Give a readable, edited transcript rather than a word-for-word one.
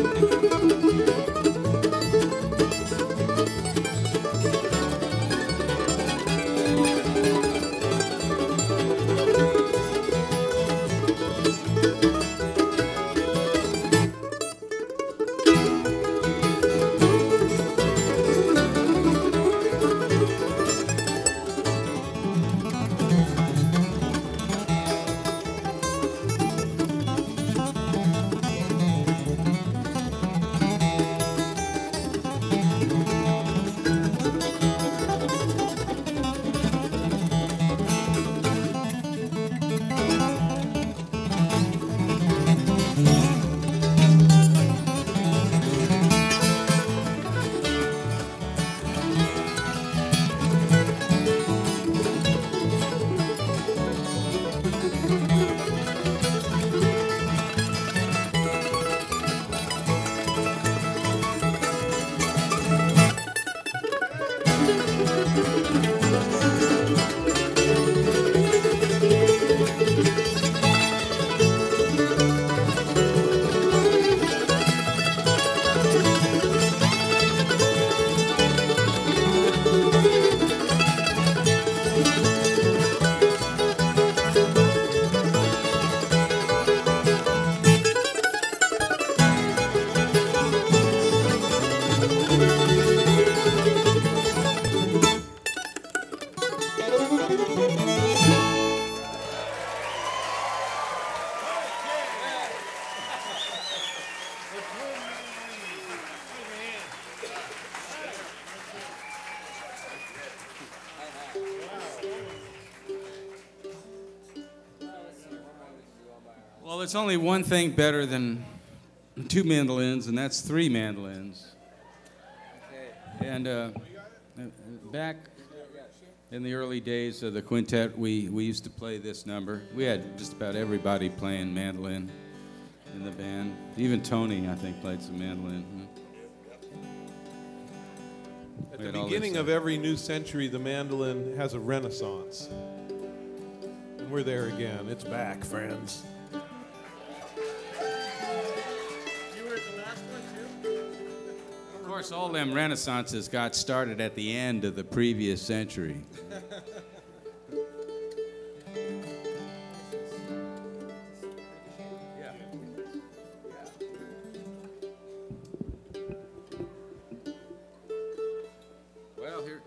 Well, there's only one thing better than two mandolins, and that's three mandolins. And back in the early days of the quintet, we used to play this number. We had just about everybody playing mandolin in the band. Even Tony, I think, played some mandolin. At the beginning of every new century, the mandolin has a renaissance. And we're there again. It's back, friends. Of course, all them renaissances got started at the end of the previous century.